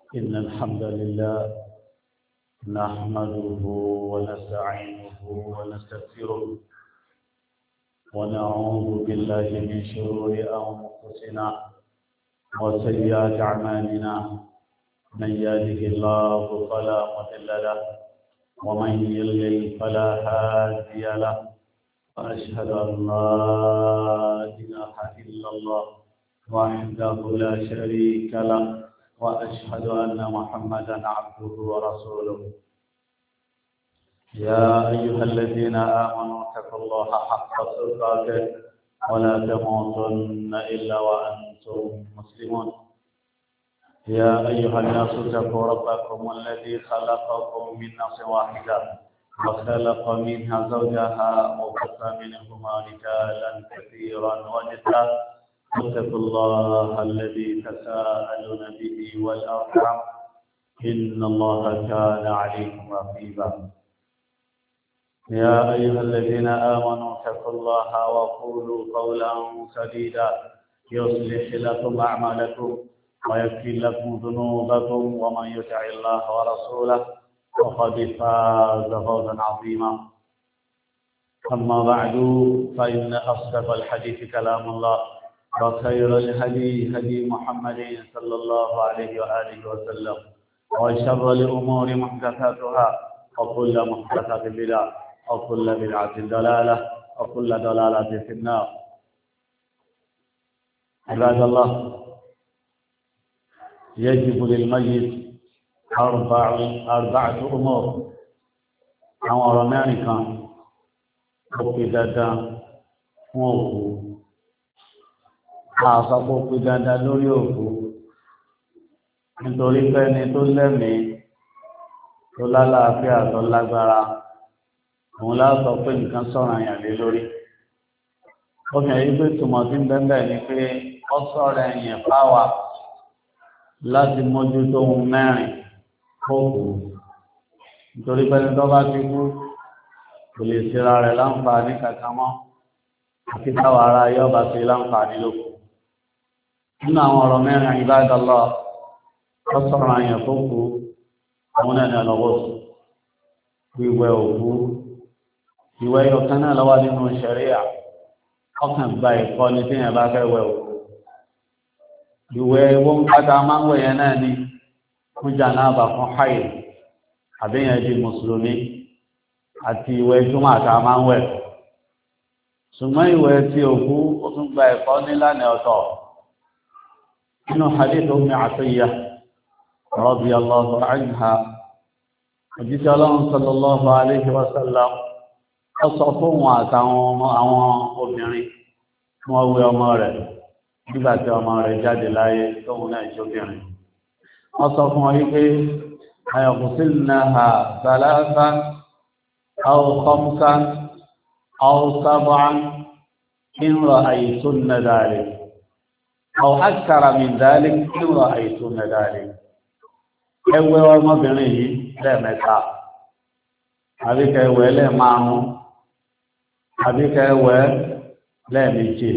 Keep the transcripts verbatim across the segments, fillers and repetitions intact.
إن الحمد لله نحمده ونستعينه ونستغفره ونعوذ بالله من شرور أنفسنا وسيئات أعمالنا. من يهده الله فلا مضل له ومن يضلل فلا هادي له. وأشهد أن لا إله إلا الله وحده لا شريك له، وأشهد أن محمدا عبده ورسوله. يا أيها الذين آمنوا اتقوا الله حق تقاته ولا تموتن إلا وأنتم مسلمون. يا أيها الناس اتقوا ربكم الذي خلقكم من نفس واحدة وخلق منها زوجها وبث منهما رجالا كثيرا ونساء. اتقوا الله الذي تساءلون به والأرحام إن الله كان عليكم رقيبا. يا أيها الذين آمنوا اتقوا الله وقولوا قولا سديدا يصلح لكم أعمالكم ويغفر لكم ذنوبكم، ومن يطع الله ورسوله فقد فاز فوزا عظيما. أما بعد، فإن أصدق الحديث كلام الله، وخير الهدي هدي محمد صلى الله عليه وآله وسلم، وشر الأمور محدثاتها، وكل محدثة بدعة، وكل بدعة ضلالة، وكل ضلالة في النار. عباد الله، يجب للميت أربع أربعة أمور. أمر أمريكا وكذا وكذا àsọpọ̀ pé dandan lórí òkú nítorí pé ẹni tó lẹ́mìí tó lálàáfíà tó lágbára òun lásọ pé nǹkan sọ̀rọ̀ àyàn lé lórí. obìnrin yìí pé tùmọ̀ tí ń bẹ́ẹ̀ ni pé ó sọ̀rọ̀ ẹ̀yìn fáwa láti mójútó ohun mẹ́rin kókù, nítorí pé ẹni tó bá ti kú kò lè ṣera rẹ̀ láǹfààní kankan mọ́ àti táwa ará yóò bá ṣe láǹfààní lóko. nínú àwọn ọ̀rọ̀ mẹ́rin ibadallah tó sọ̀rọ̀ àyàn tó kú àwọn ẹni ọlọ́wọ́ wíwẹ̀ òkú. ìwẹ̀ ọ̀kan náà lọ́wọ́ nínú ṣẹ̀ríà, ọkàn gba ẹ̀kọ́ ní tí yẹn bá fẹ́ wẹ̀ òkú. ìwẹ̀ owó ń pátá máa ń wẹ̀ yẹn náà ní fún jànáàbà fún haid àbíyàn di mùsùlùmí, àti ìwẹ̀ jùmọ̀ àtà máa ń wẹ̀. ṣùgbọ́n ìwẹ̀ tí òkú ó tún gba ẹ̀kọ́ nílànà ọ̀tọ̀. inú hadith Ummi Atiyya radiyallahu anha, òjíṣẹ́ Ọlọ́run sallallahu alayhi wa sallam ó sọ fún wọn àtàwọn ọmọ àwọn obìnrin wọ́n wẹ ọmọ rẹ̀ nígbà tí ọmọ rẹ̀ jáde láyé tóun náà jóbìnrin. wọ́n sọ fún wọn wípé ayaghsilnaha thalathan aw khamsan aw sab'an in ra'aytunna dhalik aw akthara min dhalik in ra'aytunna dhalik. ẹ wẹ̀ ọmọbìnrin yìí lẹ́ẹ̀mẹ́ta, àbí kẹ́ wẹ̀ lẹ́ẹ̀márùn-ún, àbí kẹ́ wẹ̀ lẹ́ẹ̀méje,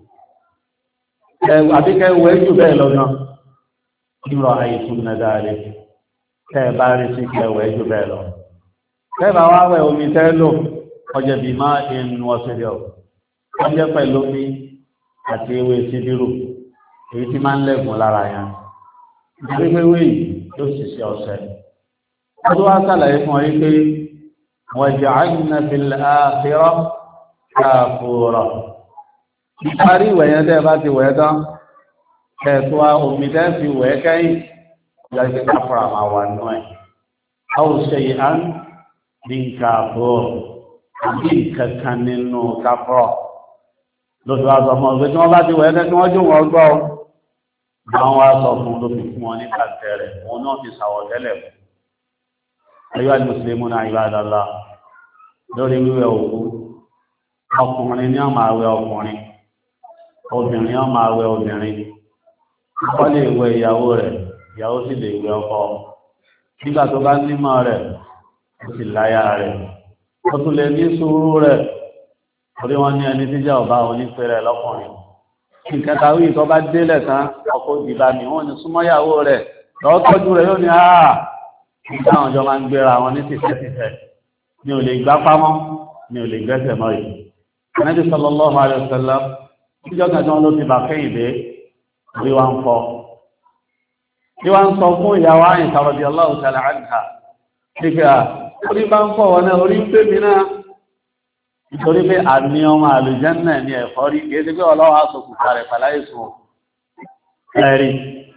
àbí kẹ́ wẹ̀ jù bẹ́ẹ̀ lọ náà in ra'aytunna dhalik. kẹ́ bá rí sí kẹ́ wẹ̀ jù bẹ́ẹ̀ lọ. kẹ́ bá wá wẹ̀ omi tẹ́ lò ọjọ́ bí máa ń wọ́n sílẹ̀ ọ̀ ọjọ́ pẹ̀lú omi àti ewé síbírù èyí tí máa ń lẹ́gùn lára yẹn. ìgbéwéwé yìí ló sì ṣe ọ̀sẹ̀. wọ́n tó wá sàlàyé fún ọ yí pé waj'alna fil akhirah kafura. ìparí ìwẹ̀ yẹn tẹ́ bá ti wẹ̀ tán kẹ́ẹ̀tọ́ omi tẹ́ fi wẹ̀ kẹ́yìn ìyá ìgbé káfọ́ra máa wà nínú ẹ̀. aw shay'an min kafur, àbí kankan nínú káfọ́rọ̀. lóṣù wa sọ fún ọ pé tí wọ́n bá ti wẹ̀ ẹ́ kí wọ́n jó wọn gbọ́ àwọn wa sọ fún un ló fi fún wọn ní kàtẹ́rẹ̀ wọn náà ti sàwọ̀ tẹ́lẹ̀ fún. ayé wa ní mùsùlùmí náà ibadallah, lórí wíwẹ̀ òkú ọkùnrin ní ó máa wẹ̀ ọkùnrin, obìnrin ó máa wẹ̀ obìnrin. ọkọ lè wẹ̀ ìyàwó rẹ̀, ìyàwó sì lè wẹ̀ ọkọ nígbà tó bá nímọ̀ rẹ̀ ó sì láyà rẹ̀, ó tún lè ní sùúrù rẹ̀. orí wọn ní ẹni tíjà ọba onífẹ̀rẹ̀ lọ́kùnrin. ìkẹta wí tó bá délẹ̀ tán ọkọ̀ ìdìbà mi wọ́n ní súnmọ́yàwó rẹ̀ lọ́wọ́ tọ́jú rẹ̀ yóò ní àà nígbà àwọn ọjọ́ máa ń gbéra wọn ní tìfẹ́tìfẹ́ ní ò lè gbá pámọ́ ní ò lè gbẹ́sẹ̀ mọ́ yìí. Ànábì sallallahu alaihi wasallam níjọ́ kan tí wọ́n ló ti bà kẹ́yìn dé orí wa ń fọ́. Bí wọ́n ń sọ fún ìyàwó Àìṣà radiyallahu ta'ala anha nígbà orí bá ń fọ́ wọn náà orí ń pè mí náà nítorí pé àmì ọmọ àlùjánnà ní ẹ̀fọ́ rí kìí ṣe pé ọlọ́wọ́ àsokùnkà rẹ̀ pàláyé sùn ẹ̀rí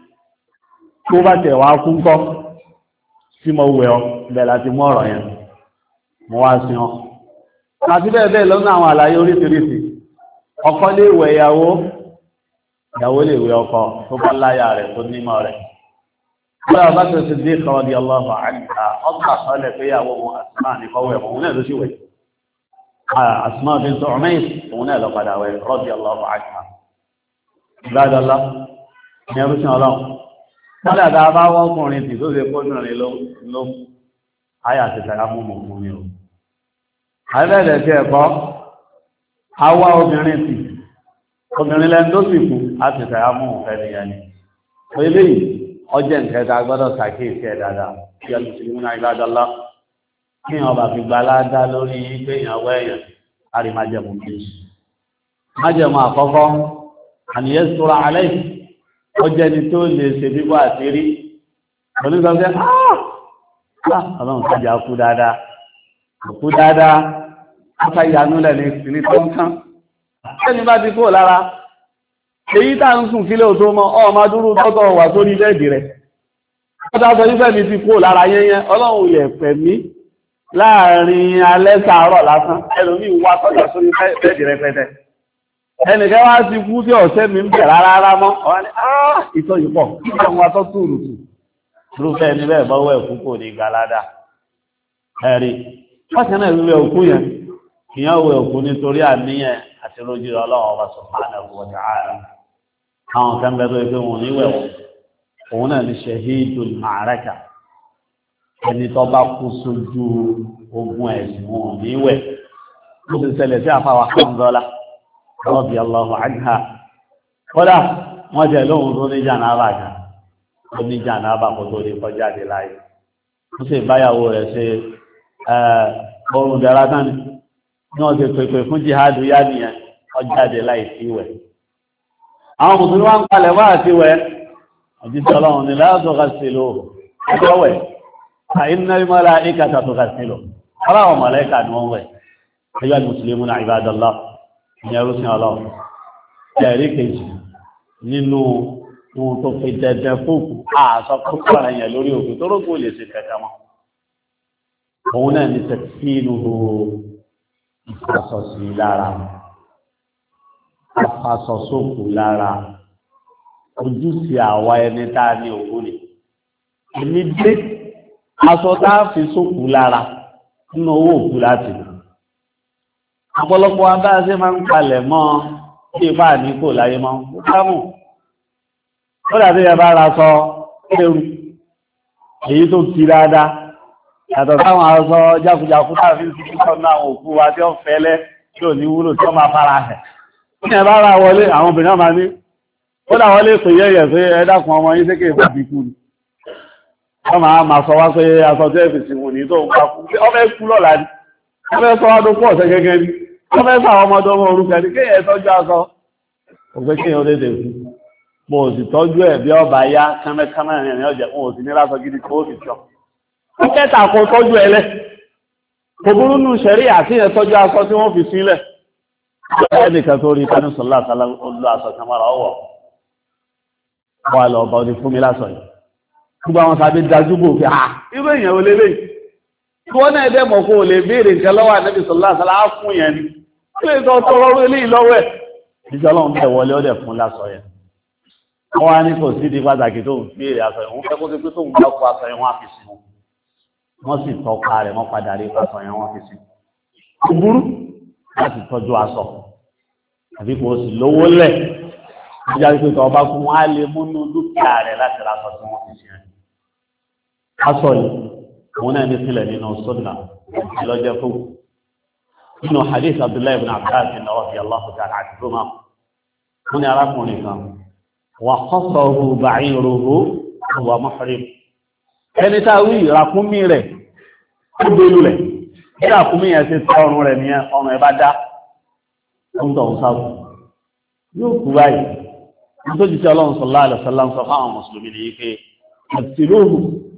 tó bá tẹ̀ wá kún kọ́ tí mo wẹ̀ ọ́ bẹ̀ láti mú ọ̀rọ̀ yẹn mo wá sí ọ́ àti bẹ́ẹ̀ bẹ́ẹ̀ lọ́nà àwọn àlàyé oríṣiríṣi ọkọ lè wẹ̀ ìyàwó ìyàwó lè wẹ̀ ọkọ tó bá láyà rẹ̀ tó nímọ̀ rẹ̀ bọ́lá bá tó ti dé kọ́ di ọlọ́fà àníkà ọgbà sọ́lẹ̀ pé ìyàwó wọn àtúmọ̀ àníkọ́wẹ̀ òun náà ló sì wẹ̀ Asma bint Umays òun náà lọ padà wẹ̀ radiyallahu anha ìbádọ́lá ní ẹrú sí ọlọ́run kọ́lá dáa bá wọ́kùnrin tí tó ṣe kójúrin ló ayà ti tẹ̀lá mú mọ̀ fún mi o àìbẹ̀rẹ̀ sí ẹ̀kọ́ awá obìnrin tí obìnrin lẹ́nu tó sì kú á ti tẹ̀lá mú òun fẹ́ nìyẹn ni eléyìí ọjẹ́ nkẹta gbọ́dọ̀ ṣàkíyèsí ẹ̀ dáadáa kí ọlùsílùmí náà ìbádọ́lá kí èèyàn bá fi gba aládá lórí pé èèyàn wọ èèyàn láti májẹ̀mú kejì májẹ̀mú àkọ́kọ́ àníyẹ́ sọ́ra alẹ́ ó jẹ́ ni tó lè ṣe bíbọ́ àti rí onígbàgbẹ́ áà ọlọ́run kájà kú dáadáa kú dáadáa ọ́ká ìyanu lẹ́nu ìsinmi tó ń kán ẹni bá ti kó lára èyí tá ń sùn kílẹ̀ tó mọ́ ọmọ dúró tọ́tọ̀ wà sórí bẹ́ẹ̀dì rẹ̀ ọ́tà sọ nífẹ̀ẹ́ mi ti kó lára yẹnyẹn ọlọ́run yẹ̀ pẹ̀mí láàrin alẹ́ sàárọ̀ lásán ẹlòmí wá tọ́jà sórí bẹ́ẹ̀dì rẹpẹtẹ ẹnìkẹ́ wá sí kú tí ọ̀sẹ́ mi ń bẹ̀ rárá mọ́ ọ̀wá ní àà ìtọ́ ìpọ̀ nígbà wọn tó túrù tù rúfẹ́ ní bẹ́ẹ̀ bọ́wọ́ ẹ̀kú kò ní galada ẹ̀rí wọ́n náà wíwẹ̀ òkú yẹn ìyẹn wẹ̀ òkú nítorí àníyàn àti rojú ọlọ́run ọba subhanahu wa ta'ala àwọn kan bẹ́ẹ̀ tó yẹ pé wọn níwẹ̀ òun náà ní shahidul ma'araka ẹni tó bá kú sójú ogun ẹ̀sìn wọn níwẹ̀ ó ti ṣẹlẹ̀ sí àfáwà Hanzala radiyallahu anha kódà wọ́n jẹ́ lóhun tó ní jànáàbà kan ó ní jànáàbà kó tó lè kọjá dé láyé ó sì báyàwó rẹ̀ ṣe ọrùn dára tán ní wọ́n ti pèpè fún jihadu yá nìyẹn ọjáde láì sí wẹ̀ àwọn mùsùlùmí wá ń palẹ̀ wá àti wẹ̀ òjíṣẹ́ ọlọ́run ni láàtọ̀ ká sí lò ọjọ́ wẹ̀ àìní mọ́lá ìkàtà tó ká sí lò ọlọ́run mọ̀lẹ́kà ni wọ́n wẹ̀ ẹjọ́ mùsùlùmí náà ibadallah ní ẹrú sí ọlọ́run ẹ̀rí kejì nínú ohun tó fi dẹ̀dẹ̀ fóòkù àṣọ púpọ̀ ẹ̀yẹ̀ lórí òkú tó rókù lè ṣe kẹta mọ́ òun náà ní tẹ̀síìnù ìfàṣọsí lára afàṣọsókù lára ojúṣe àwa ẹni tá a ní òkú ni èmi dé aṣọ tá a fi sókù lára nínú owó òkú láti lò ọ̀pọ̀lọpọ̀ abáṣe máa ń palẹ̀ mọ́ kí ipá ní kò láyé mọ́ ó dámù ó dàbí ẹ bá ra sọ ẹrù èyí tó kí dáadáa yàtọ̀ táwọn aṣọ jákujàku tàbí ìsìnkú náà òkú wa tí ó fẹ́lẹ́ tí ò ní wúlò tí ó máa fara hẹ̀ ní ẹ bá ra wọlé àwọn obìnrin máa ní ó dà wọlé pè yẹ́yẹ̀ pé ẹ dákun ọmọ yín sékè ìbàbí kú ni wọ́n máa máa sọ wá pé aṣọ tí ẹ fi sìnkú ní tó ń pa kú ọ fẹ́ kú lọ́la ni wọ́n fẹ́ sọ wá tó pọ̀ ọ̀sẹ̀ gẹ́gẹ́ ni wọ́n fẹ́ sọ àwọn ọmọdé ọmọ orúkọ ni kéèyàn tọ́jú aṣọ òfin kéèyàn lédè fún mo ò sì tọ́jú ẹ̀ bí ọba yá kámẹ́kámẹ́ ìrìn ọ̀jẹ̀ mo ò sì ní lásọ gidi tó fi sọ ó kẹta kó tọ́jú ẹlẹ́ kò burú nù ṣẹ̀rí àti ẹ̀ tọ́jú aṣọ tí wọ́n fi sílẹ̀ ẹnìkan tó rí kánú sọ̀lá àtàlá olú aṣọ kamara ọwọ́ wà lọ ọba òní fún mi lásọ yìí gbogbo àwọn sàbí dájú bò fi à irú èèyàn ò lélẹ̀ tí wọ́n náà dẹ́ mọ̀ kó o lè béèrè nǹkan lọ́wọ́ ànábì sọ̀lá àtàlá á fún yẹn ni ó lè tọ́ tọrọ orí eléyìí lọ́wọ́ ẹ̀ ìjọ ọlọ́run bẹ̀ wọlé ó dẹ̀ fún lásọ yẹn wọ́n wá ní kò sí di pàtàkì tó ń béèrè aṣọ yẹn wọ́n fẹ́ kó ti pé tó ń bá kó aṣọ yẹn wọ́n á fi sí wọn wọ́n sì tọ́ka rẹ̀ wọ́n padà rí aṣọ yẹn wọ́n fi sí kò burú láti tọ́jú aṣọ àbí kò sì lówó lẹ̀ ìjà pé tọ́ ọba kún wọn á lè múnú dúkìá rẹ̀ láti ra aṣọ tí wọ́n fi sí yẹn aṣọ yìí òun náà ní sílẹ̀ nínú sunna lọ́jọ́ fún nínú hadith abdullahi ibn abbas radiyallahu ta'ala anhuma wọ́n ní arákùnrin kan wà kọ́sọ̀rọ̀ ba'iruhu ọwọ́ muhrim ẹni tá a wí ìràkúnmí rẹ̀ ó gbé lulẹ̀ ìràkúnmí yẹn ti tẹ ọrùn rẹ̀ nìyẹn ọrùn ẹ̀ bá dá ó ń tọ̀ ń sáwù yóò kú báyìí nítorí tí ọlọ́run sallallahu alaihi wasallam sọ fáwọn mùsùlùmí nìyí pé àtìlóhù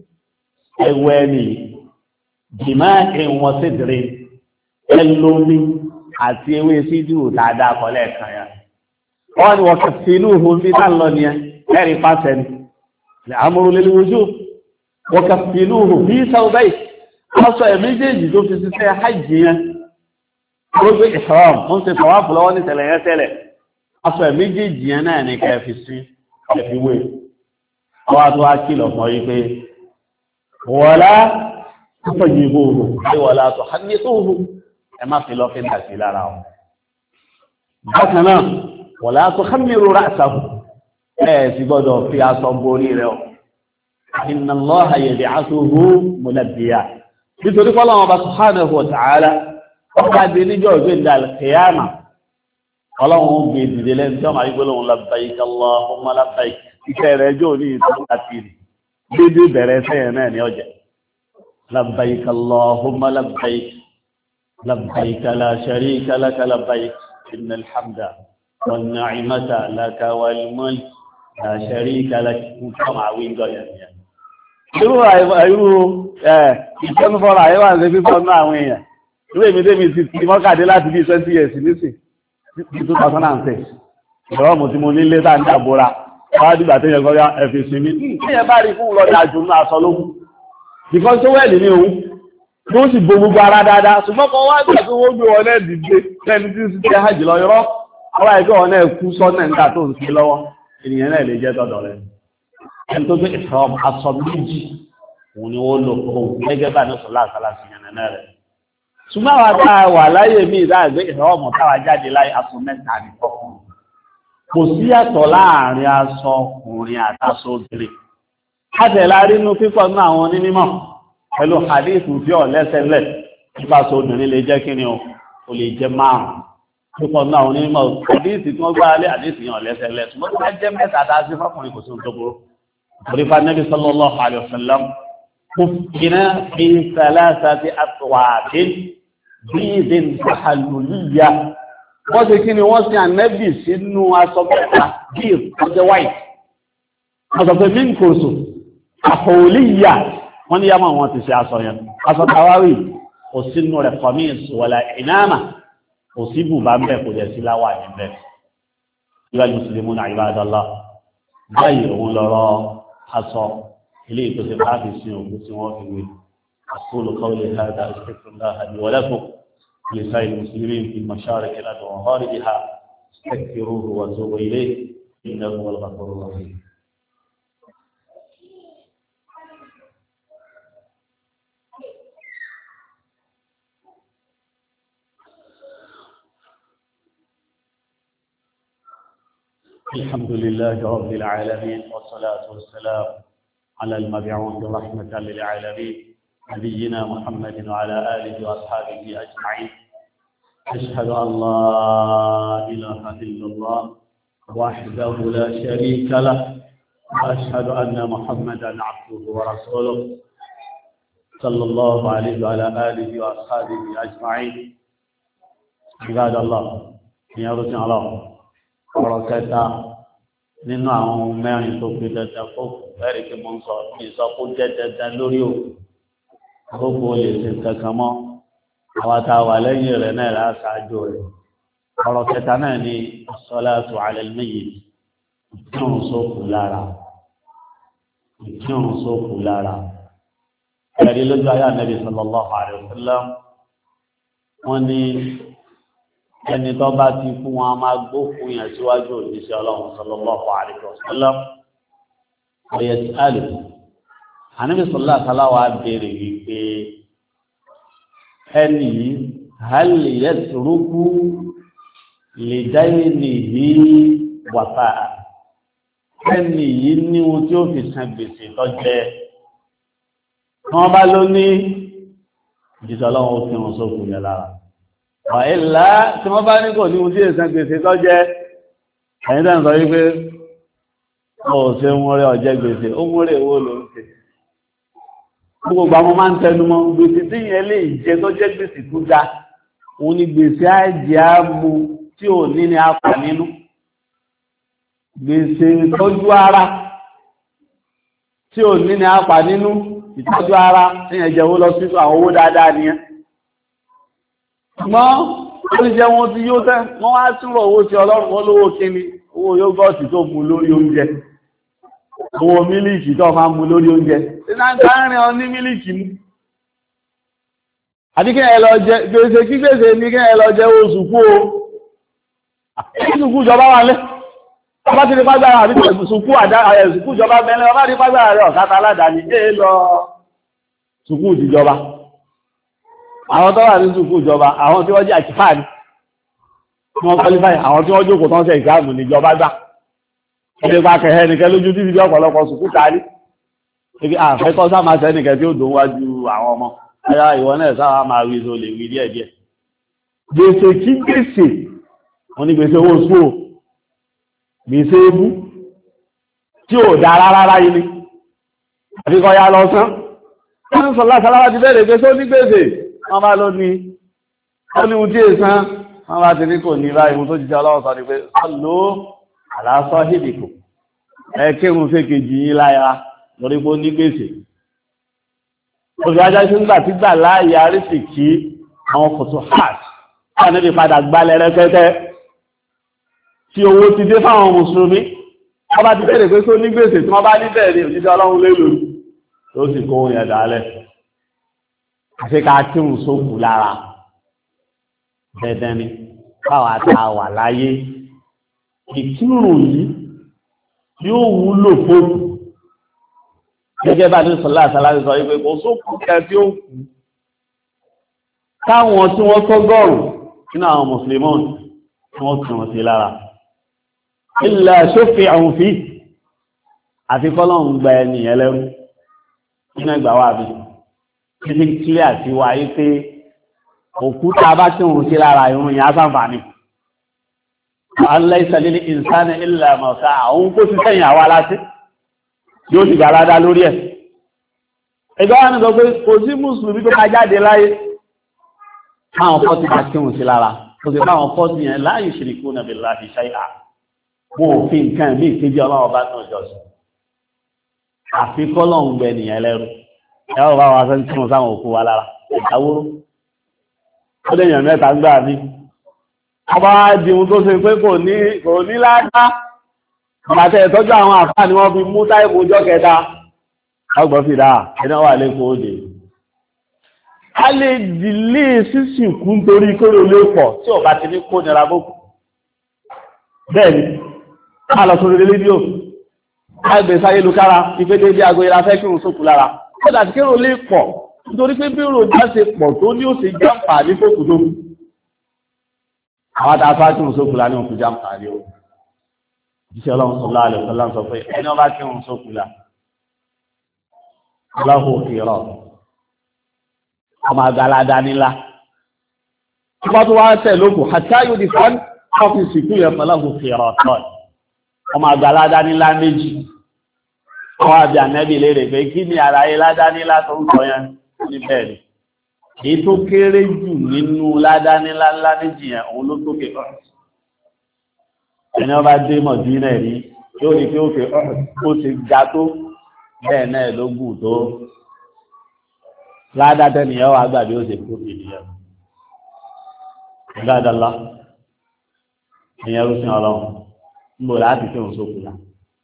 ẹwẹ́ ni jìmá ìwọ̀n sídìrí ẹlómi àti ewé sídìrò dáadáa kọ́lẹ̀ kan yá wọ́n ni wọ́n kàtìlóhù bí náà lọ ní ẹ̀rí pàṣẹ ni àmúrú lè lójú wọ́n kàtìlóhù bí sáwọ́bẹ̀ ọ̀sọ̀ ẹ̀ méjèèjì tó fi ṣiṣẹ́ hajj yẹn ó gbé ihram ó ń ṣe tàwáfù lọ́wọ́ ní tẹ̀lẹ̀ yẹn tẹ́lẹ̀ aṣọ ẹ̀ méjèèjì yẹn náà ní kẹfì sí ẹ̀fíwé ọwá tó wá kìlọ̀ fún yí pé wọ́lá púpọ̀ yìí bóòrò pé wọ́lá tó hannì tó hù ẹ má fi lọ́fẹ́ dà sí lára wọn bákan náà wọ́lá tó hannì rò rásàhù ẹ̀ sì gbọ́dọ̀ fi aṣọ borí rẹ̀ ọ̀ inna Allaha yab'athuhu mulabbiya nítorí pọ́lọ́wọ́n bá subhanahu wa ta'ala ọba dé níjọ́ ìgbéǹda al-qiyama ọlọ́run ó gbé ìdílé lẹ́nu tí wọ́n máa rí gbólóhùn labbaik Allahumma labbaik iṣẹ́ rẹ̀ jò ní ìtọ́ àti ìrì dédé bẹ̀rẹ̀ sẹ́yìn náà ní ọjà labbaik Allahumma labbaik labbaik la sharika laka labbaik innal hamda wan ni'mata laka wal mulk la sharika laka nǹkan máa wí ńjọ yẹn yẹn. irú irú ìfẹ́nufọ́ra ayé wà ní fífọ́ náà àwọn èèyàn irú èmi tẹ́mi ti ti mọ́kàdé láti bí twenty years nísìn ní two thousand six ìrọ̀ mú tí mo nílé tá ní àbúrà wá dìgbà tó yẹ kọ́yá ẹ̀fì sinmi ní ẹ bá rí fún lọ́dá jù ní aṣọ lókù because tó wẹ́ẹ̀lì ní òun tó sì bo gbogbo ara dáadáa ṣùgbọ́n kan wá gbà tó wọ́n gbé wọn náà dìde lẹ́ni tí ń ṣe hajj lọ yọrọ ọwọ́ ẹgbẹ́ wọn náà kú sọ́nà nígbà tó ń ṣe lọ́wọ́ ènìyàn náà lè jẹ́ tọ̀dọ̀ rẹ̀ ẹni tó gbé ìfọ̀m aṣọ méjì òun ni wọ́n lò fún gẹ́gẹ́ bá ní sọ̀lá àkàlà sí yẹn náà rẹ̀ ṣùgbọ́n àwọn tá a wà láyé mi ìdáàgbé ìfọ̀m táwa jáde láyé aṣọ mẹ́ta nìkan kò sí yàtọ̀ láàrin aṣọ ọkùnrin àtàṣọ obìnrin látẹ̀lá rínú pípọ̀ ní àwọn onímọ̀ pẹ̀lú hadithu tí ó lẹ́sẹ̀lẹ̀ nípasọ̀ obìnrin lè jẹ́ kí ni o lè jẹ́ márùn-ún pípọ̀ ní àwọn onímọ̀ hadithu tí wọ́n gbá alẹ́ hadithu yàn lẹ́sẹ̀lẹ̀ ṣùgbọ́n tó jẹ́ mẹ́ta dá sí fọ́kùnrin kò sí tó burú torí fa Nabi sallallahu alaihi wasallam kufina fi thalathati atwabin bidin tahalluliyya wọ́n ti kí ni wọ́n sí ànẹ́bì sínú aṣọ mẹ́ta bí ọjọ́ white aṣọ pé mí kò sò àpòlíyà wọ́n ní yàmọ̀ wọn ti ṣe aṣọ yẹn aṣọ tàwárí kò sínú rẹ̀ kọmíìs wọ̀lá ìnáàmà kò sí bùbá ń bẹ̀ kò jẹ́ sí láwà ní bẹ̀ ìwà mùsùlùmí náà ibadallah báyìí òun lọ́rọ̀ aṣọ ilé ìtòsí bá fi sin òkú tí wọ́n fi wé aqulu qawli hadha astaghfirullaha li wa lakum لسائر المسلمين في المشارق الأرض ومغاربها استغفروه وتوبوا إليه إنه هو الغفور الرحيم. الحمد لله رب العالمين والصلاة والسلام على المبعوث رحمة للعالمين نبينا محمد وعلى آله وأصحابه أجمعين. أشهد أن لا إله إلا الله وحده لا شريك له وأشهد أن محمدا عبده ورسوله صلى الله عليه وعلى آله وأصحابه أجمعين. عباد الله يا رسول الله بركاته nínú àwọn mẹ́rin tó fi dandan kó fẹ́rẹ̀ kí mo ń sọ ìsọkú jẹ́ dandan lórí òkú gbogbo lè ṣe kankan mọ́ àwọn àtàwà lẹ́yìn rẹ̀ náà láṣáájú rẹ̀ ọ̀rọ̀ kẹta náà ni as-salatu ala al-mayyit ìkírun sókù lára ìkírun sókù lára ẹ̀rí lójú ayé Ànábì sallallahu alaihi wasallam wọ́n ní ẹni tó bá ti fún wọn a máa gbókùn yẹn síwájú òjíṣẹ́ Ọlọ́run sallallahu alaihi wasallam ọ̀yẹ̀ tí a lè Ànábì sallallahu alaihi wasallam wá béèrè wípé ẹni yìí hal yatruku li daynihi wafa'a ẹni yìí ní ohun tí ó fi san gbèsè lọ́jẹ́ wọ́n bá ló ní ìjíṣẹ́ Ọlọ́run ó fi hàn sókù yẹ lára wà ilá tí wọ́n bá ní kò ní ohun tí ó san gbèsè lọ́jẹ́ ẹ̀yìn tẹ́ ń sọ wípé ó ṣe ń múrẹ́ ọ̀jẹ́ gbèsè ó múrẹ́ owó ló ń ṣe gbogbo àwọn máa ń tẹnu mọ́ gbèsè tí yẹn lè jẹ tó jẹ́ gbèsè tó ga òun ni gbèsè àjẹ́ àmú tí ò ní ní apà nínú gbèsè ìtọ́jú ara tí ò ní ní apà nínú ìtọ́jú ara tí yẹn jẹ́ owó lọ sí àwọn owó dáadáa nìyẹn ṣùgbọ́n ó ní jẹ́ wọn tí yóò tẹ́ wọ́n wá túnrọ̀ owó tí ọlọ́run wọn lówó kíni owó yógọ́ọ̀tì tó mú lórí oúnjẹ owó mílíkì tó máa mú lórí oúnjẹ tí náà ń káàrin ọ ní mílíkì mú àti kí ẹ lọ jẹ gbèsè kí gbèsè ní kí ẹ lọ jẹ owó sùkú o kí sùkú ìjọba wà lẹ́ ọba ti ní pàgbára àbí sùkú àdáyẹ sùkú ìjọba bẹ́lẹ̀ ọba ti pàgbára rẹ̀ ọ̀káta aládàáni dé lọ sùkú ìjọba àwọn tó wà ní sùkú ìjọba àwọn tí wọ́n jẹ́ àkífà ní wọ́n qualify àwọn tí wọ́n jókòó tán ṣe ìgbàmù níjọba gbà ilé pa kẹ̀hẹ́ nìkẹ́ lójú tí ìjọ ọ̀pọ̀lọpọ̀ sùkú tàrí ibi àfẹ́kọ́ sáàmà sẹ́nìkẹ́ tí ó dùn wájú àwọn ọmọ ẹ̀yà ìwọ náà sáà máa wí so lè wí díẹ̀ díẹ̀ gbèsè kí gbèsè wọ́n ní gbèsè owó sùn gbèsè ebú tí ò dá rárá yìí ni àfikọ́ ya lọ sán wọ́n sọ lásàlára ti bẹ̀rẹ̀ gbèsè ó ní gbèsè wọ́n bá ló ní ó ní ohun tí èsán wọ́n bá ti ní kò ní báyìí ohun tó jíjẹ́ ọlọ́wọ́ sọ ni pé ọlọ́ àlásọ́ hìdìkù ẹ kírun fèkejì yín láyà lórí pé ó ní gbèsè òfin ajá sí ńgbà tí gbà láàyè àrísì kí àwọn fòtò hàt wà níbi padà gbalẹ̀ rẹpẹtẹ tí owó ti dé fáwọn mùsùlùmí wọ́n bá ti bẹ̀rẹ̀ pé tó ní gbèsè tí wọ́n bá ní bẹ̀rẹ̀ òjíṣẹ́ ọlọ́run lé lórí tó sì kó yẹn dálẹ̀ àti ká kírun sókù lára dandan ni báwa tá a wà láyé ìkírun yìí yóò wúlò fóòkù gẹ́gẹ́ bá ní sọ́lá àtàlárí sọ wípé kò sókù kẹ tí ó kù táwọn tí wọ́n tọ́gọ́rùn nínú àwọn mùsùlùmí tí wọ́n tí wọ́n sí lára ilẹ̀ ṣófin àwọn fi àti kọ́lọ̀n gba ẹni ẹlẹ́rú nínú ìgbà wà bí títí kílẹ̀ àti wáyé pé òkúta bá tí wọ́n sí lára ìrun yà sáǹfàní alẹ́ ìsẹ̀lẹ̀ ìsáni ilẹ̀ mọ̀sá àwọn kó ti sẹ́yìn àwa láti yóò ti gbàládá lórí ẹ̀ ẹgbẹ́ wọn ni sọ pé kò sí mùsùlùmí tó ká jáde láyé máa fọ́tí bá tí wọ́n sí lára tó sì bá wọn fọ́tí yẹn láàyè ṣìrìkú nàbí láti ṣáyà wọn ò fi nǹkan bí ìkéjì ọlọ́wọ́ bá tán jọ sí àfi kọ́lọ̀ ń gbẹ nìyẹn lẹ́rú ẹwọ́ bá wọn sẹ́ńtì wọn sáwọn òkú wa lára ìdáwóró ó lè yàn mẹ́ta gbà mí ọba di ohun tó ṣe pé kò ní kò ní ládá àbàtẹ ìtọ́jú àwọn àfáà ni wọ́n fi mú táìmù ọjọ́ kẹta ọgbọ̀n fìdá ẹ̀nà wà lẹ́kọ̀ọ́ òde a lè dìlé sísìnkú nítorí kóró lè pọ̀ tí ọba ti ní kó nira bókù bẹ́ẹ̀ni a lọ sórí rédíò àgbẹ̀ sáyé lukára ìpédé bí aago ìlà fẹ́ kírun sókù lára ó dàtí kérò lè pọ̀ nítorí pé bí rò bá ṣe pọ̀ tó ní ó ṣe jáǹpà ní fókù tó àwọn àtàfà kírun sókù lá ní òkú jáǹpà ní ó jíṣẹ́ ọlọ́run sọ̀lá àlẹ́ ọ̀sọ̀lá sọ pé ẹni ọba kírun sókù lá ọlọ́hùn òkè rọ̀ ọmọ àgbàládá nílá wọ́n tó wá tẹ̀ lókù àtàyò di fún ọ́fíìsì kú yẹ pẹ̀lọ́hùn òkè rọ̀ tọ́ ọmọ àgbàládá nílá méjì wọ́n àbí ànẹ́bì lérè pé kí ni ara yẹ ládá nílá tó ń sọ yẹn ní bẹ́ẹ̀ni èyí tó kéré jù nínú ládá nílá ńlá méjì yẹn òun ló tókè ọ̀hún ẹni ọba dé mọ̀dínà rí yóò ní pé òkè ọ̀hún ó ti ga tó bẹ́ẹ̀ náà ló gùn tó ládàtẹ́ ni ẹwà àgbàbí ó sì kú ìdíyẹ̀ ìgbàdàlá ìyẹn rúsìn ọlọ́run ń bò láti fi òun sókùnlá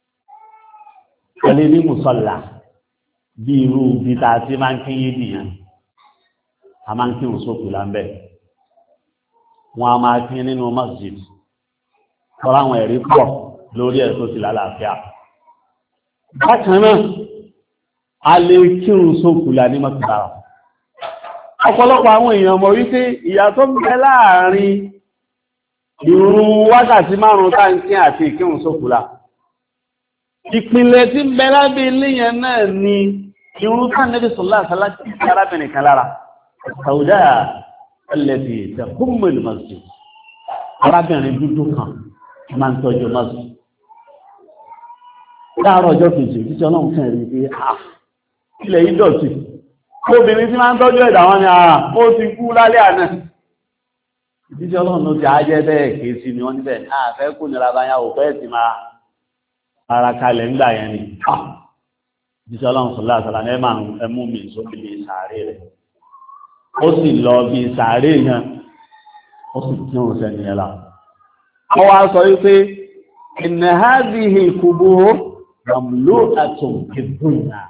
pẹ̀lú ní mùsọ̀lá bí irú bí ta tí máa ń kí yí nìyẹn a máa ń kí òun sókùnlá ń bẹ̀ wọn a máa kí nínú masjid kọ́ra àwọn ẹ̀rí pọ̀ lórí ẹ̀ tó ti lálàáfíà bákan náà a lè kírun sókùnlá ní mọ́kànlá ọ̀pọ̀lọpọ̀ àwọn èèyàn mọ̀ wípé ìyàtọ̀ ń bẹ láàrin ìrun wákàtí márùn-ún táǹkì àti ìkírun sókùnlá ìpìlẹ̀ tí ń bẹ lábẹ́ ilé yẹn náà ni ìrun táǹkì sọ̀lá àsálá tí arábìnrin kan lára ṣàwùdá ẹlẹ́bí ìtẹ̀kùnmọ̀lù masjid arábìnrin dúdú kan máa ń tọ́jú masjid láàárọ̀ ọjọ́ kejì títí ọlọ́run kàn rí pé à ilẹ̀ yìí dọ̀tí obìnrin tí máa ń tọ́jú ẹ̀dà wọn ni à ó ti kú lálẹ́ àná títí ọlọ́run ló ti ajẹ́ bẹ́ẹ̀ kìí sí ni wọ́n níbẹ̀ àfẹ́ kù nira bá yàwó fẹ́ ti máa ara kalẹ̀ ńgbà yẹn ni títí ọlọ́run sọ̀lá àṣàlà ní ẹ máa ẹmú mi sókè bí sàárè rẹ̀ ó sì lọ bí sàárè yẹn ó sì kí òun sẹ́ni yẹn la wọ́n wá sọ wípé inna hadhihi qubur mamlu'atun bid-dunya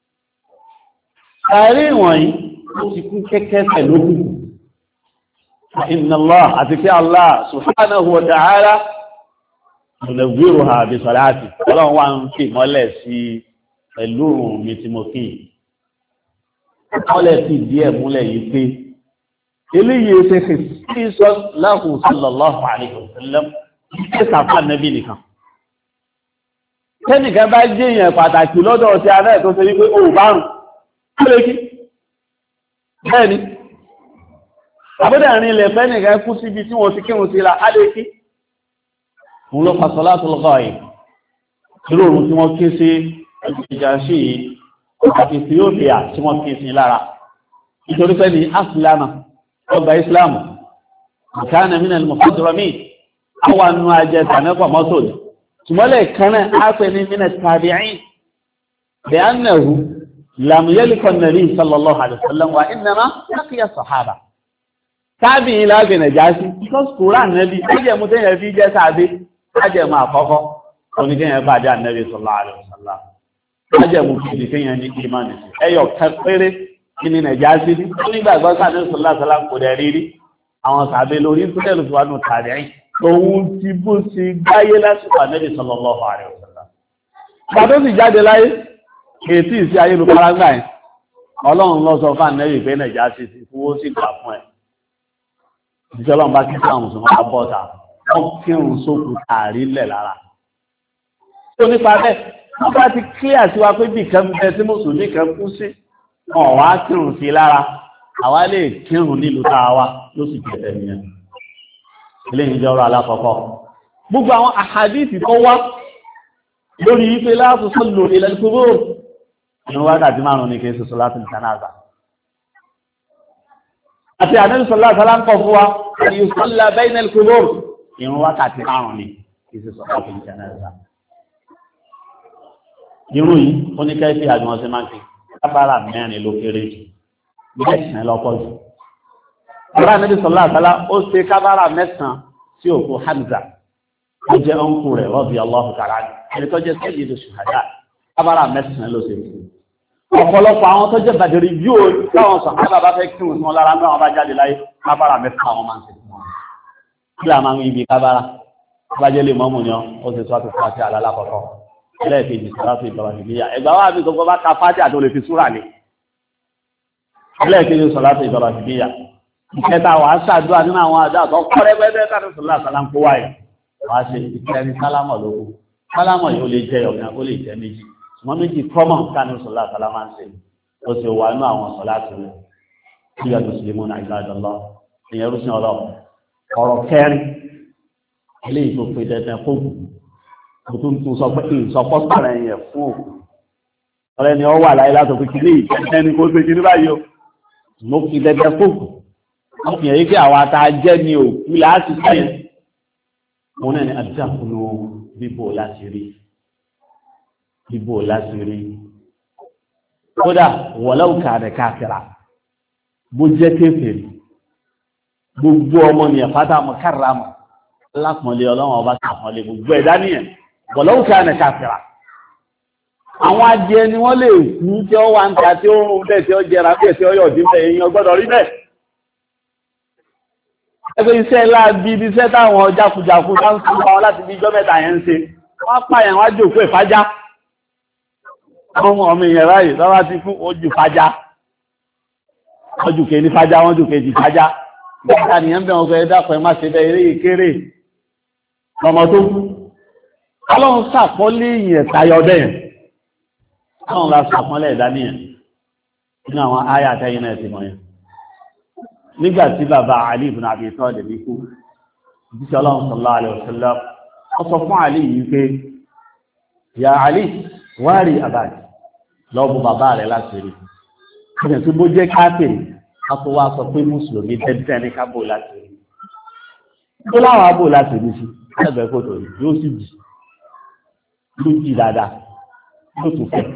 sàárè wọ̀nyí ó ti kún kẹ́kẹ́ pẹ̀lú òkùnkùn inna Allah àti kí Allah subhanahu wa ta'ala yunawwiruha bi salati ọlọ́run wá ń fi mọ́lẹ̀ sí pẹ̀lú mi tí mo kí mọ́lẹ̀ sí díẹ̀ múlẹ̀ yìí pé eléyìí ṣe fi sí sọ lahu sallallahu alayhi wa sallam ṣe sàfà nẹ́bí nìkan tẹ́nìkan bá jẹ́ èèyàn pàtàkì lọ́dọ̀ ti arẹ́ tó ṣe wípé ó bá rùn ó lè kí bẹ́ẹ̀ ni àbúdà rin ilẹ̀ fẹ́ nìkan kú síbi tí wọ́n ti kírun sí la á lè kí òun ló fa salatul ghaib irú òun tí wọ́n ké sí ìjà sí àti Ethiopia tí wọ́n ké sí lára nítorí pé ní asilama ọgbà islamu kana minal muhadramin àwọn nù ajẹ́ tànẹ́pọ̀ mọ́tò ní ṣùgbọ́lẹ̀ kanáà ápẹ́ ní minat tabi'in bi annahu lam yalqa an-nabi sallallahu alaihi wasallam wa innama laqiya sahaba tábì ilá bẹ̀rẹ̀ já sí because Quran nẹ́bí ajẹ́mú tẹ́yẹ̀ fi jẹ́ sáàbí ajẹ́mú àkọ́kọ́ oníkẹ́yẹ̀ bá jẹ́ Ànábì sallallahu alaihi wasallam ajẹ́mú kìí kẹ́yẹ̀ ní ìmánì ẹyọ kẹfẹ́rẹ́ kí ni nàìjá sí ní nígbàgbọ́ sáàbí sallallahu alaihi wasallam kò dẹ̀ rírí àwọn sàbí lórí pẹ́lú fúnwánú tàbí ohun tí bó ti gbáyé lásìkò Ànábì sallallahu alaihi wasallam pàtó sì jáde láyé kèétí sí ayélujára gbà yẹn Ọlọ́run lọ sọ fún Ànábì pé nàìjá sí ti fowó sí gbà fún ẹ ìjọlọ́n bá kí sáwọn mùsùlùmí àbọ́ta wọ́n kírun sókù tààrí lẹ̀ lára tó nípa bẹ́ẹ̀ wọ́n bá ti kílẹ̀ sí wa pé bí kan bẹ tí mùsùlùmí kan kú sí wọn wá kírun sí lára àwa lè kírun nílùú táwa ló sì kẹtẹ nìyẹn ilé ìjọba alákọ̀ọ́kọ́ gbogbo àwọn àhàdìsì tó wá lórí ife láti sọ́lù ilẹ̀ ìkúrò ní wákàtí márùn-ún ní kí n sọ láti ìtànáàgbà àti Ànábì sallallahu alaihi wasallam ń kọ̀ fún wa yusalla bayna al-qubur ìrun wákàtí márùn-ún ni kì í ṣe sọ̀rọ̀ fún ìjànáza. irun yìí ó ní kẹ́sì àjùmọ̀ sí máa ń fi kábàárà mẹ́rin ló kéré jù mẹ́sàn-án lọ́pọ̀ jù. ọ̀rọ̀ Ànábì sallallahu alaihi wasallam ó ṣe kábàárà mẹ́sàn-án sí òkú Hamza ó jẹ́ ọ̀nkù rẹ̀ radiyallahu ta'ala ẹni tó jẹ́ sayyidu shuhada kábàárà mẹ́sàn-án ló ṣe fún ọ̀pọ̀lọpọ̀ àwọn tó jẹ́ bàjẹ́rí yóò láwọn sọ̀hábà bá fẹ́ kí wọ́n sọ lára náà bá jáde láyé kábàrà mẹ́fà àwọn máa ń ṣe fún wọn kí a máa ń ibi kábàrà bájẹ́ lè mọ́mù ní ó sì sọ́tù fún àti àlàlá kọ̀kọ́ ẹlẹ́ẹ̀kejì sọ́tù ìbọ̀rọ̀ ìbíyà ẹgbà wà bí gbogbo bá ka fájì àti olè fi súrà lé ẹlẹ́ẹ̀kejì sọ́tù ìbọ̀rọ̀ ìbíyà ìkẹta wà á ṣàdúrà nínú àwọn àdá àtọ́ kọ́rẹ́gbẹ́dẹ́ káàdì sọ́lá sálám kó wáyé wà á ṣe ìkẹrin sálámọ̀ lóko sálámọ̀ yóò lè jẹ ọ̀gá ó lè jẹ méjì ṣùgbọ́n méjì kọ́mọ̀ káàdì sọ́lá sálám máa ń ṣe ó sì wà nínú àwọn sọ́lá tó rẹ̀ kí yàtọ̀ sí mú náà ìgbàdọ̀lọ́ ìyẹn rúṣin ọlọ́ ọ̀rọ̀ kẹrin eléyìí tó pe dandan fóògùn kò tún tún sọ pé ìsọpọ̀ sọ̀rọ̀ ẹ̀yẹ fún òkú ọ̀rẹ́ ni ọ wà láyé látọ̀ pé kí ní ìtẹ́tẹ́ ni kó ṣe kí ní báyìí o mo fi dandan fóògùn wọ́n fi hàn yí pé àwọn ata jẹ́ ní òkú láti sẹ́yìn mo náà ní àdàkùnú bíbò láti rí bíbò láti rí kódà wọ̀lọ́ọ̀kà rẹ̀ káfíra bó jẹ́ kéfèé gbogbo ọmọ ni ẹ̀fátà mọ̀ káràmù lápọ̀lé ọlọ́wọ̀n ọba sàpọ̀lé gbogbo ẹ̀dá nìyẹn wọ̀lọ́ọ̀kà rẹ̀ káfíra àwọn adìẹ ni wọ́n lè kú tí ó wà ń ta tí ó rún bẹ́ẹ̀ tí ó jẹra bẹ́ẹ̀ tí ó yọ̀ dín bẹ́ẹ̀ èèyàn gbọ́dọ̀ rí bẹ́ẹ̀ ẹgbẹ́ iṣẹ́ láàbí iṣẹ́ táwọn jákujàku tá ń fún wọn láti bí ijọ́ mẹ́ta yẹn ń ṣe wọ́n pààyàn wá jòkó ìfájá ọmọ ọmọ ìyẹn ráyè lọ́wọ́ ti fún ojú fájá wọ́n jùkè ní fájá wọ́n jùkè jì fájá gbọ́dá nìyẹn bẹ̀rẹ̀ ọgbẹ̀ dápọ̀ ẹ má ṣe bẹ́ eré ìkéré ọmọ tó kú ọlọ́run sàpọ́lé ìyẹn tayọ bẹ́ẹ̀ ọlọ́run la sàpọ́lé ẹ̀dá nìyẹn nínú àwọn áyà àtẹ́yìn náà ti mọ̀ yẹn nígbà tí bàbá Ali ibn Abi Talib kú ìjíṣẹ́ ọlọ́run sallallahu alaihi wasallam ó sọ fún Ali yìí pé ya Ali wárí àbájì lọ́bù bàbá rẹ̀ láti rí ọ̀sẹ̀ tí bó jẹ́ káàkiri a tó wá sọ pé mùsùlùmí tẹ́tẹ́ ní kábò láti rí tó láwọn abò láti rí sí ẹgbẹ́ kòtò yóò sì jì ló jì dáadáa ló tún fẹ́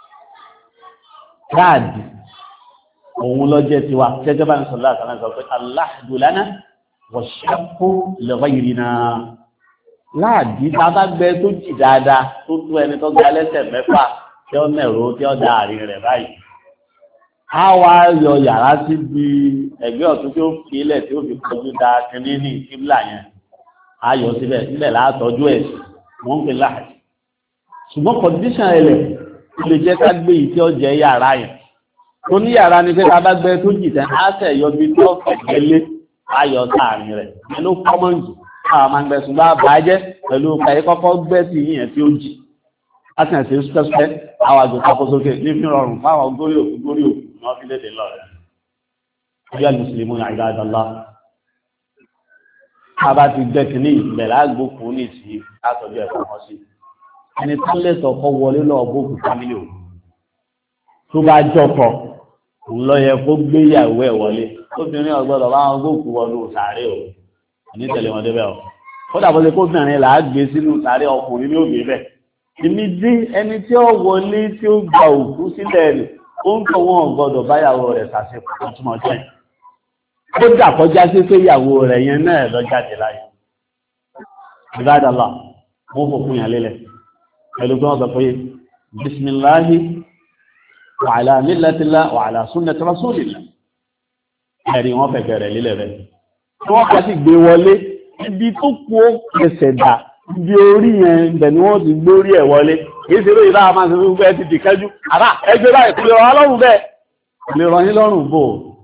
káàdì òun lọ́jẹ́ tiwa gẹ́gẹ́ bá ń sọ láti àwọn ẹ̀sọ́ pé aláàdù lánàá wọ̀ṣẹ́kù lọ́wọ́ ìrìnà láàdì tábà gbẹ tó jì dáadáa tó tó ẹni tó gbé alẹ́sẹ̀ mẹ́fà tí ó mẹ̀rọ tí ó da àárín rẹ̀ báyìí á wá yọ yàrá síbi ẹgbẹ́ ọ̀tún tí ó fi ilẹ̀ tí ó fi kọjú da kínní ní kíbla yẹn á yọ síbẹ̀ síbẹ̀ látọ́jú ẹ̀ wọ́n ń pè láàdì ṣùgbọ́n kọ̀díṣàn ẹlẹ̀ ó lè jẹ́ ká gbé yìí tí ó jẹ́ yàrá yẹn tó ní yàrá ni pé ká bá gbẹ tó jì tẹ́ á sẹ̀ yọ bí tí ó fẹ̀gbẹ́ lé á yọ sáàrin rẹ̀ ẹ ló kọ́mọ̀ jù káwọn máa ń gbẹ ṣùgbọ́n àbájẹ́ pẹ̀lú kàyé kọ́kọ́ gbẹ́ sí yìnyẹn tí ó jì á sì ń ṣe ṣẹ́ṣẹ́ àwọn àjò kápọ́ sókè ní fi rọrùn fáwọn górí òkú górí òkú náà fi léde lọ rẹ̀ ọjọ́ mùsùlùmí ní àìdáadọ́lá a bá ti gbẹ́ kìíní ìbẹ̀rẹ̀ àgbókù ní ìsì látọ̀jú ẹ̀kọ́ wọn sí ẹni tó lẹ́tọ̀ kọ́ wọlé lọ bókù fámílì òkú tó bá jọkọ̀ òun lọ yẹ kó gbé ìyàwó ẹ̀ wọlé obìnrin ọgbọ́dọ̀ bá wọn gbókù wọlé sàárè o ní tẹ̀lé wọn débẹ̀ o ó dàbọ̀ sí kóbìnrin là á gbé sínú sàárè ọkùnrin ní òbí bẹ̀ èmi dí ẹni tí ó wọlé tí ó gba òkú sílẹ̀ rẹ̀ ó ń tọ́ wọn gbọ́dọ̀ báyàwó rẹ̀ sàṣepọ̀ ọtúnmọ̀ jẹ́ ó dà kọjá sí pé ìyàwó rẹ̀ yẹn náà lọ jáde láyé ìbádàlá wọ́n fòkun yàn lélẹ̀ pẹ̀lú bí wọ́n sọ pé bismillahi wa ala millatillah wa ala sunnati rasulillah ẹ̀rí wọ́n fẹ̀fẹ̀ rẹ̀ lílẹ̀ rẹ̀ tí wọ́n kà sí gbé wọlé ibi tó kú ó kẹsẹ̀ dà ibi orí yẹn ibẹ̀ ni wọ́n ti gbórí ẹ̀ wọlé kìí ṣe lóyìn láàmà sí fún bẹ́ẹ̀ ti di kẹjú àrà ẹgbẹ́ báyìí kò lè rọ lọ́rùn bẹ́ẹ̀ kò lè rọ yín lọ́rùn bò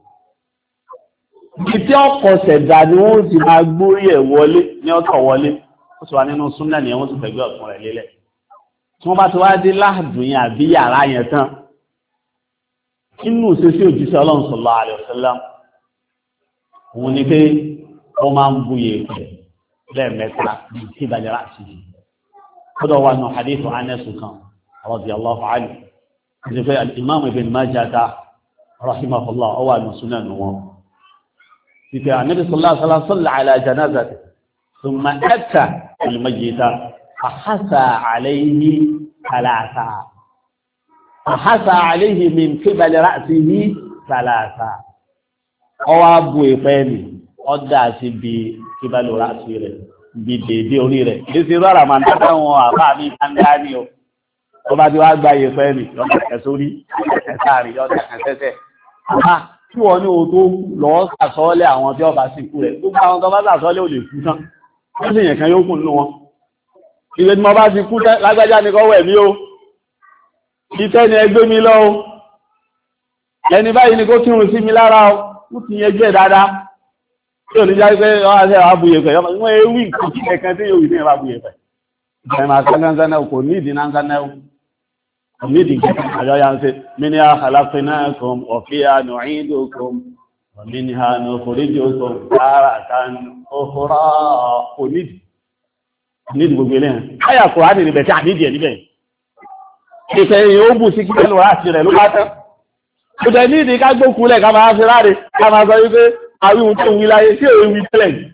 ibi tí ọkọ̀ ṣẹ̀dá ni wọ́n ti máa gbórí ẹ̀ wọlé ní ọ̀tọ̀ wọlé ó sì wà nínú súnnà ni wọ́n ti fẹ̀gbẹ́ ọ̀tún rẹ̀ lélẹ̀ tí wọ́n bá ti wá dé láàdùn yẹn àbí yàrá yẹn tán inú ìṣesí òjíṣẹ́ Ọlọ́run sallallahu alaihi wasallam òun ni pé ó máa ń bu yèèpẹ̀ lẹ́ẹ̀mẹ́ta bíi tí ìbàjẹ́ láti yìí kódà wà nù hadithu Anas kan radiyallahu anhu àti pé al-Imam Ibn Majah rahimahullah ó wà nù sunan wọn ìpè Ànábì sallallahu alaihi wasallam salla ala janazati thumma ata al-mayyita fahasa alayhi thalatha fahasa alayhi min qibali ra'sihi thalatha ọwọ́ abu ìpẹ́ ni ọdá sí bí qibali ra'si rẹ̀ bí dèdè orí rẹ̀ léṣe rárá máa ń dáná wọn àbá mi kánká ní o tó bá ti wá gba ìpẹ́ ni lọ́dà kẹsórí kẹsàárì lọ́dà kẹsẹ́sẹ́ àbá tí wọ́n ní o tó lọ́ọ́ sàsọ́ọ́lẹ̀ àwọn tí ọba sì kú rẹ̀ gbogbo àwọn tó bá sàsọ́ọ́lẹ̀ ò lè kú tán wọ́n sì yẹn kan yóò kù nínú wọn ìwé tí mo bá ti kú lágbájá ní kọ́wọ́ ẹ̀mí o ìtẹ́ ni ẹgbẹ́ mi lọ o ẹni báyìí ni kó kírun sí mi lára o ó ti yẹn jẹ́ dáadáa tí ò ní já pé ọ́ àṣẹ àbúyẹ pẹ̀ wọ́n ewì nǹkan kí ẹ̀kan tí yóò wí ní ẹ̀bá àbúyẹ pẹ̀ ìgbẹ̀rẹ̀ àṣẹ́gánsánà kò ní ìdí nánsánà kò ní ìdí kẹta àjọ ya ń ṣe minha khalaqnakum wa fiha nu'idukum wa minha nukhrijukum taratan ukhra kò nídìí nídìí gbogbo ilé yẹn káyà kò á nì níbẹ̀ tí à nídìí ẹ̀ níbẹ̀ ìfẹ́ yóò bù sí kí ẹnu láti rẹ̀ ló bá tán kò tẹ̀ nídìí ká gbókulẹ̀ ká máa ṣe láre ká máa sọ wípé àwíhun tó wí láyé tí èwì tẹ́lẹ̀ jù.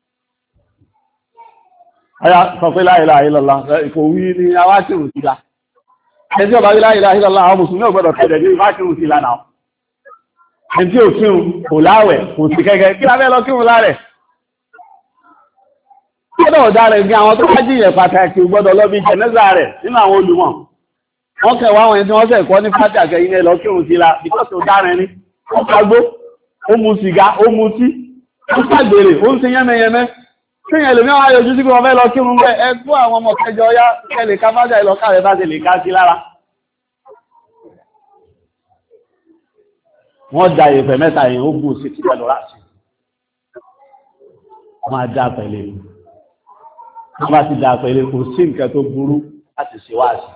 Ọya sọ pé la ilaha illallah ìkò wí ní awákìrùn sí la. Ẹni tí ó bá wí la ilaha illallah àwọn mùsùlùmí ò gbọ́dọ̀ tẹ́lẹ̀ ní ìwákìrùn sí la náà. Ẹni tí ò kírun kò láwẹ̀ kò sí kẹ́kẹ́ kí lábẹ́ lọ kírun lárẹ̀. Kí lọ́dọ̀ ọ̀dá rẹ̀ ní àwọn tó bá jìyàn pàtàkì gbọ́dọ̀ lọ bí jẹ̀nẹ́sà rẹ̀ nínú àwọn olùmọ̀. Wọ́n kẹwàá àwọn ẹni tí wọ́n sẹ̀ kọ́ ní pàtàkì ilẹ̀ lọ kírun sí la because ó dára ẹni. Ó fagbó ó mu sìgá ó mu tí ó ṣàgbèrè ó ń ṣe yẹ́mẹ́yẹ́mẹ́ tí yẹn lèmi àwọn ayọ̀jú sí pé wọ́n fẹ́ lọ kírun bẹ́ ẹ tó àwọn ọmọ kẹjọ ọyá kẹlẹ̀ ká fájà ìlọ́kà rẹ̀ bá ti lè ká sí lára wọ́n da ìfẹ́ mẹ́ta yìí ó bù sí títẹ̀ lọ́rá sí wọ́n á dá pẹ̀lẹ́ wọ́n bá ti dá pẹ̀lẹ́ kò sí nǹkan tó burú láti ṣe wáàsí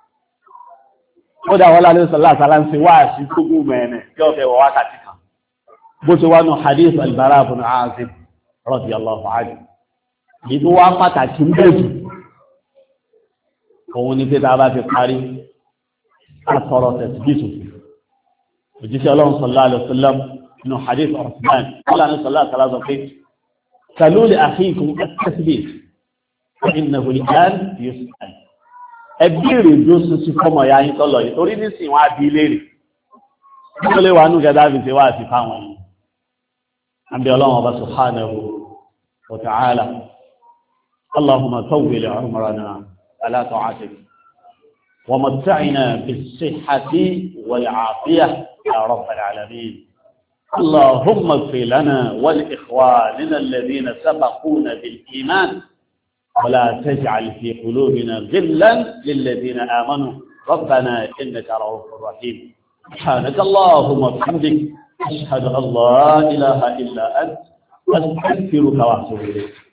ó dá wọ́n lálẹ́ sọ́lá àtàlá ń ṣe wáàsí tó gùn mẹ́ẹ̀nẹ̀ kí ọ fẹ́ wọ wákàtí kan bó ti wá nù hadith al-Bara ibn Azib radiyallahu anhu ìlú wá pàtàkì ń bẹ̀jù òun ni pé tá a bá ti parí àtọ̀rọ̀ tẹ̀síbìtì òjíṣẹ́ ọlọ́run sallallahu alaihi wasallam nínú hadith Uthman ọlọ́run sallallahu alaihi wasallam pé salu li akhikum at-tathbit fa innahu al-an yus'al ẹgbẹ́rẹ̀ ló sísí fọ́mọ̀ ya yín tọ́lọ̀ yìí torí nísìn wọ́n á bí léèrè tó lè wà nù gẹ́gẹ́ bí ṣe wá sí fáwọn yìí àbí ọlọ́run ọba subhanahu wa ta'ala allahumma tawwil umrana ala ta'atik wa matta'na bis-sihhati wal 'afiyah ya rabbal alamin allahumma ighfir lana wa li ikhwanina alladhina sabaquna bil iman ولا تجعل في قلوبنا غلا للذين آمنوا ربنا إنك رؤوف رحيم سبحانك اللهم وبحمدك أشهد أن لا إله إلا أنت أستغفرك وأتوب إليك